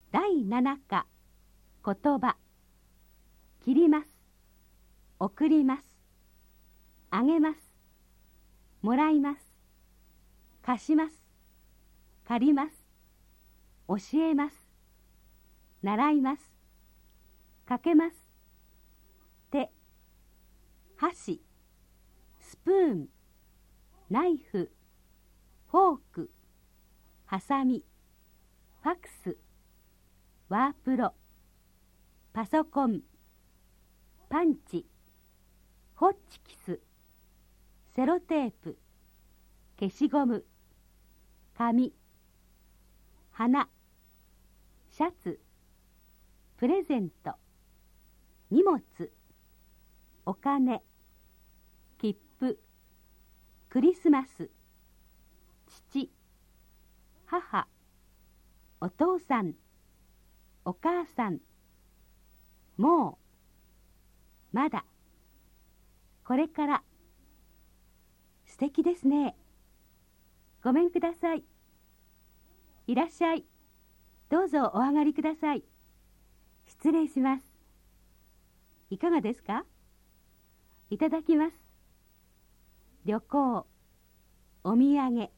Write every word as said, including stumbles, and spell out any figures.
だいなな課言葉。切ります。送ります。あげます。もらいます。貸します。借ります。教えます。習います。かけます。手、箸、スプーン、ナイフ、フォーク、ハサミ、ファクス、ワープロ、パソコン、パンチ、ホッチキス、セロテープ、消しゴム、紙、花、シャツ、プレゼント、荷物、お金、切符、クリスマス、父、母、お父さん、お母さん、もう、まだ、これから。素敵ですね。ごめんください。いらっしゃい。どうぞお上がりください。失礼します。いかがですか？いただきます。旅行、お土産。